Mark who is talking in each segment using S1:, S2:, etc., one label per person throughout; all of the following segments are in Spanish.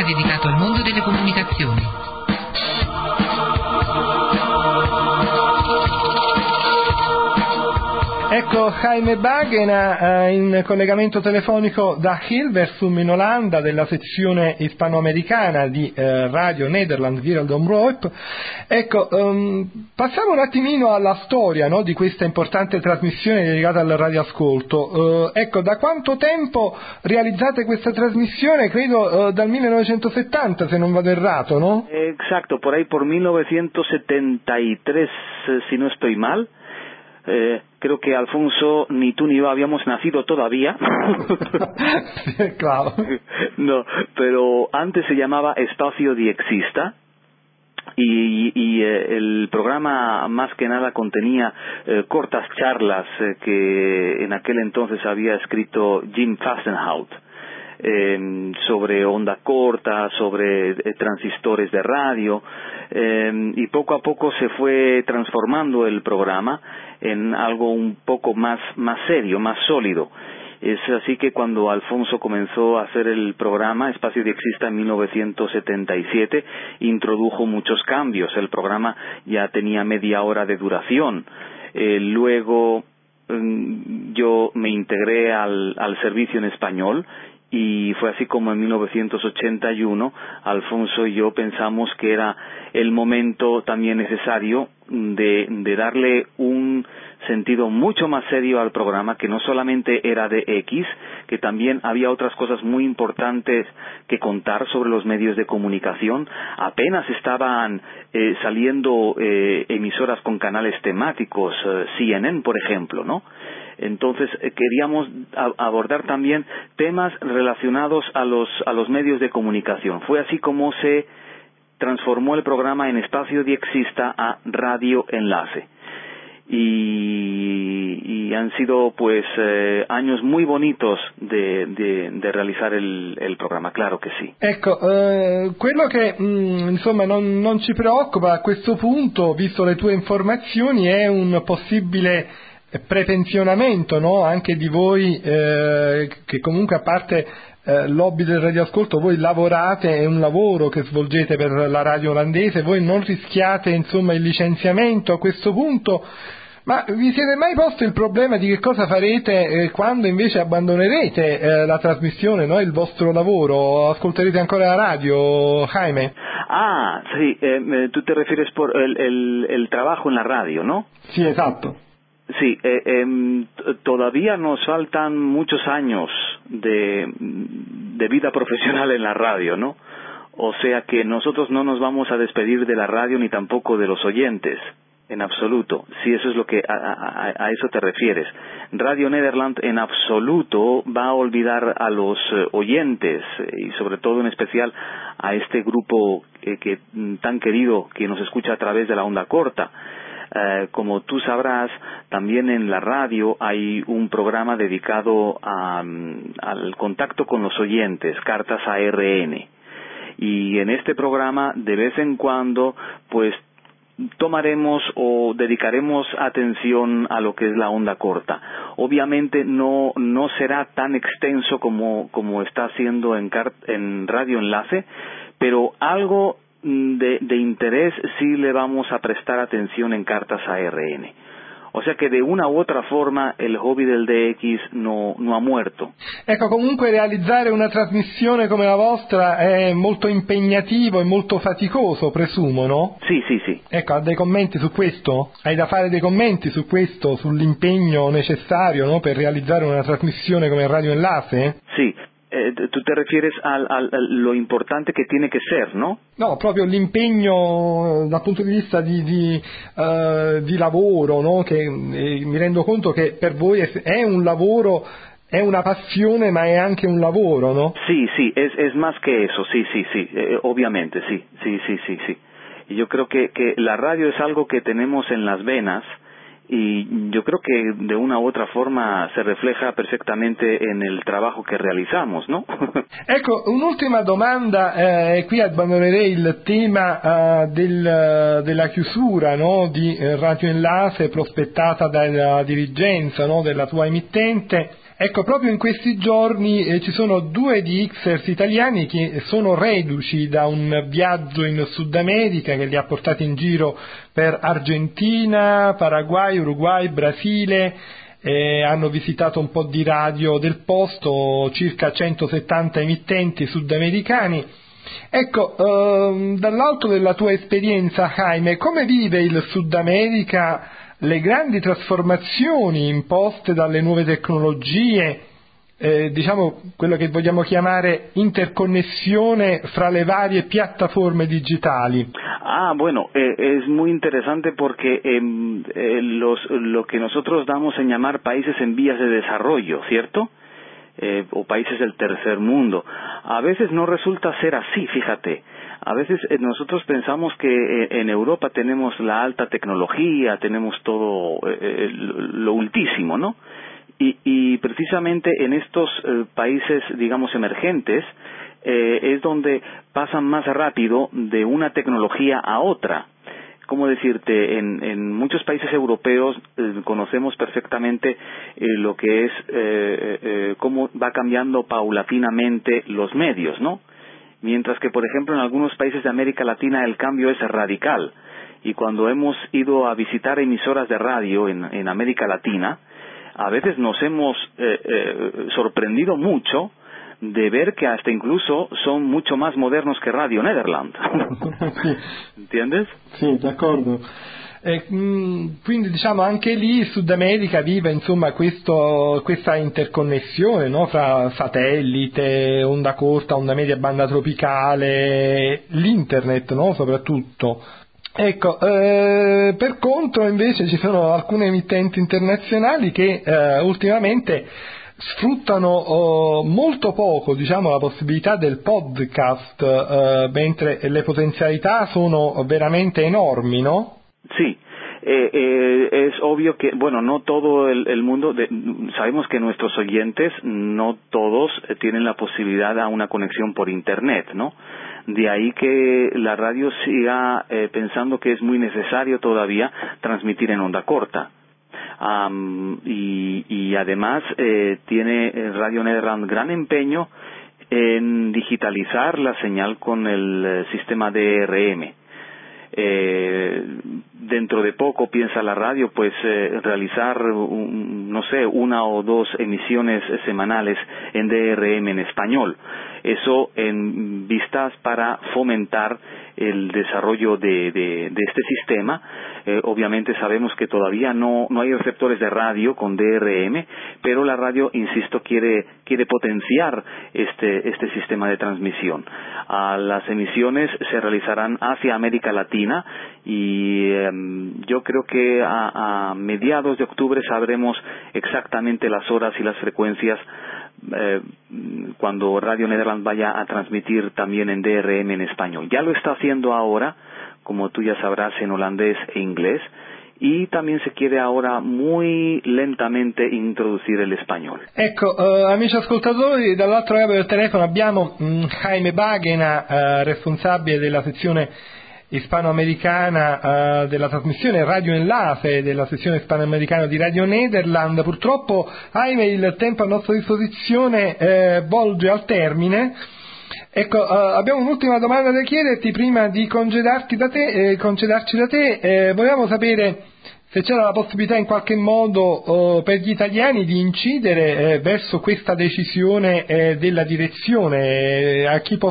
S1: dedicato al mondo delle comunicazioni.
S2: Ecco Jaime Bagena in collegamento telefonico da Hilversum in Olanda della sezione ispanoamericana di Radio Nederland Wereld Omroep. Ecco, passiamo un attimino alla storia, no, di questa importante trasmissione dedicata al radioascolto. Ecco, da quanto tempo realizzate questa trasmissione? Credo dal 1970, se non vado errato, ¿no?
S3: Exacto, por ahí por 1973, si no estoy mal. Creo que Alfonso, ni tú ni yo habíamos nacido todavía.
S2: Sí, claro.
S3: No, pero antes se llamaba Espacio Diexista y el programa más que nada contenía cortas charlas que en aquel entonces había escrito Jim Fastenhout. Sobre onda corta, sobre transistores de radio, y poco a poco se fue transformando el programa en algo un poco más serio, más sólido. Es así que cuando Alfonso comenzó a hacer el programa Espacio Diexista en 1977, introdujo muchos cambios. El programa ya tenía media hora de duración. Luego yo me integré al servicio en español, y fue así como en 1981 Alfonso y yo pensamos que era el momento también necesario de darle un sentido mucho más serio al programa, que no solamente era de X, que también había otras cosas muy importantes que contar sobre los medios de comunicación. Apenas estaban saliendo emisoras con canales temáticos, CNN por ejemplo, ¿no? Entonces queríamos abordar también temas relacionados a los medios de comunicación. Fue así como se transformó el programa en Espacio Diexista a Radio Enlace. Y han sido pues años muy bonitos de realizar el programma, claro che sì.
S2: Ecco, quello che insomma non ci preoccupa a questo punto, visto le tue informazioni, è un possibile prepensionamento, no? Anche di voi che comunque, a parte l'hobby del radioascolto, voi lavorate, è un lavoro che svolgete per la radio olandese, voi non rischiate insomma il licenziamento a questo punto. Ma vi siete mai posto il problema di che cosa farete quando invece abbandonerete la trasmissione, no? Il vostro lavoro? Ascolterete ancora la radio, Jaime?
S3: Ah, sí, tú te refieres por el trabajo en la radio, ¿no?
S2: Sí, esatto.
S3: Sí, todavía nos faltan muchos años de vida profesional en la radio, ¿no? O sea que nosotros no nos vamos a despedir de la radio ni tampoco de los oyentes, en absoluto, si eso es lo que a eso te refieres. Radio Nederland en absoluto va a olvidar a los oyentes, y sobre todo en especial a este grupo que tan querido que nos escucha a través de la onda corta. Como tú sabrás, también en la radio hay un programa dedicado al contacto con los oyentes, Cartas ARN. Y en este programa, de vez en cuando, pues tomaremos o dedicaremos atención a lo que es la onda corta. Obviamente no será tan extenso como está haciendo en Radio Enlace, pero algo de interés sí le vamos a prestar atención en Cartas ARN. O sea che de una u otra forma il hobby del DX no ha muerto.
S2: Ecco, comunque realizzare una trasmissione come la vostra è molto impegnativo e molto faticoso, presumo, no?
S3: Sì.
S2: Ecco, ha dei commenti su questo? Hai da fare dei commenti su questo, sull'impegno necessario, no, per realizzare una trasmissione come Radio Enlace?
S3: Sì. Tú te refieres a lo importante che tiene che ser, no?
S2: No, proprio l'impegno dal punto di vista di lavoro, no? Che mi rendo conto che per voi è un lavoro, è una passione, ma è anche un lavoro, no?
S3: Sí, es más que eso, sí, obviamente, sí. Y yo creo que la radio es algo que tenemos en las venas, y yo creo que de una u otra forma se refleja perfectamente en el trabajo che realizamos, no?
S2: Ecco, un'ultima domanda, e qui abbandonerei il tema della chiusura, no, di Radio Enlace prospettata dalla dirigenza, no, della tua emittente. Ecco, proprio in questi giorni ci sono 2 Dixers italiani che sono reduci da un viaggio in Sud America che li ha portati in giro per Argentina, Paraguay, Uruguay, Brasile, hanno visitato un po' di radio del posto, circa 170 emittenti sudamericani. Ecco, dall'alto della tua esperienza, Jaime, come vive il Sud America le grandi trasformazioni imposte dalle nuove tecnologie, diciamo quello che vogliamo chiamare interconnessione fra le varie piattaforme digitali?
S3: Bueno, es muy interesante porque lo que nosotros damos en llamar países en vías de desarrollo, ¿cierto? O países del tercer mundo. A veces no resulta ser así, fíjate. A veces nosotros pensamos que en Europa tenemos la alta tecnología, tenemos todo lo ultísimo, ¿no? Y precisamente en estos países, digamos, emergentes, es donde pasan más rápido de una tecnología a otra. ¿Cómo decirte? En muchos países europeos conocemos perfectamente lo que es cómo va cambiando paulatinamente los medios, ¿no? Mientras que, por ejemplo, en algunos países de América Latina el cambio es radical. Y cuando hemos ido a visitar emisoras de radio en América Latina, a veces nos hemos sorprendido mucho de ver que hasta incluso son mucho más modernos che Radio Nederland.
S2: Sì.
S3: ¿Entiendes?
S2: Sì, d'accordo. Quindi diciamo anche lì il Sud America vive insomma questa interconnessione, no? Fra satellite, onda corta, onda media, banda tropicale, l'internet, no? Soprattutto. Ecco, per contro invece ci sono alcune emittenti internazionali che ultimamente sfruttano molto poco, diciamo, la possibilità del podcast, mentre le potenzialità sono veramente enormi, no?
S3: Sí, es obvio que, bueno, no todo el mundo, sabemos que nuestros oyentes, no todos tienen la posibilidad a una conexión por Internet, ¿no? De ahí que la radio siga pensando que es muy necesario todavía transmitir en onda corta. Y además tiene Radio Nederland gran empeño en digitalizar la señal con el sistema DRM. Dentro de poco piensa la radio pues realizar no sé, 1 o 2 emisiones semanales en DRM en español. Eso en vistas para fomentar el desarrollo de este sistema. Obviamente sabemos que todavía no hay receptores de radio con DRM, pero la radio, insisto, quiere potenciar este sistema de transmisión. Las emisiones se realizarán hacia América Latina y yo creo que a mediados de octubre sabremos exactamente las horas y las frecuencias cuando Radio Nederland vaya a transmitir también en DRM en español. Ya lo está haciendo ahora, como tú ya sabrás, en holandés e inglés, y también se quiere ahora muy lentamente introducir el español.
S2: Ecco, amici ascoltatori, dall'altro lato del telefono abbiamo Jaime Bagena, responsabile della sezione ispanoamericana della trasmissione Radio Enlace della sezione ispanoamericana di Radio Nederland. Purtroppo, Jaime, il tempo a nostra disposizione volge al termine. Ecco, abbiamo un'ultima domanda da chiederti prima di congedarci da te. Volevamo sapere se c'era la possibilità in qualche modo per gli italiani di incidere verso questa decisione della direzione, a chi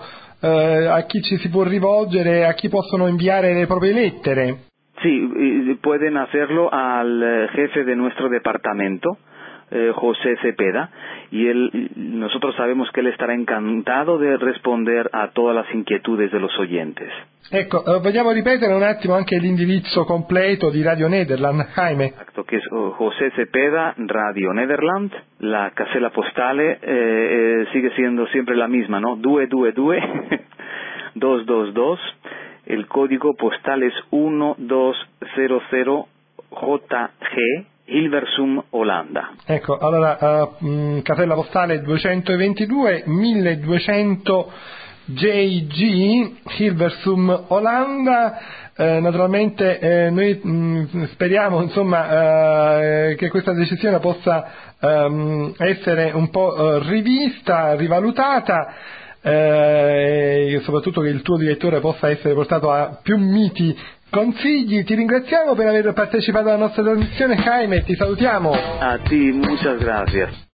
S2: ci si può rivolgere, a chi possono inviare le proprie lettere.
S3: Sí, pueden hacerlo al jefe de nuestro departamento, José Cepeda, y nosotros sabemos que él estará encantado de responder a todas las inquietudes de los oyentes.
S2: Ecco, vogliamo ripetere un attimo anche l'indirizzo completo di Radio Nederland, Jaime?
S3: Exacto, que es José Cepeda, Radio Nederland. La casella postale sigue siendo siempre la misma, ¿no? 222 222. El código postal es 1200 JG, Hilversum, Olanda.
S2: Ecco, allora casella postale 222 1200 JG, Hilversum, Olanda. Naturalmente noi speriamo che questa decisione possa essere un po' rivista, rivalutata, e soprattutto che il tuo direttore possa essere portato a più miti consigli. Ti ringraziamo per aver partecipato alla nostra trasmissione, Jaime, ti salutiamo.
S3: A ti, muchas gracias.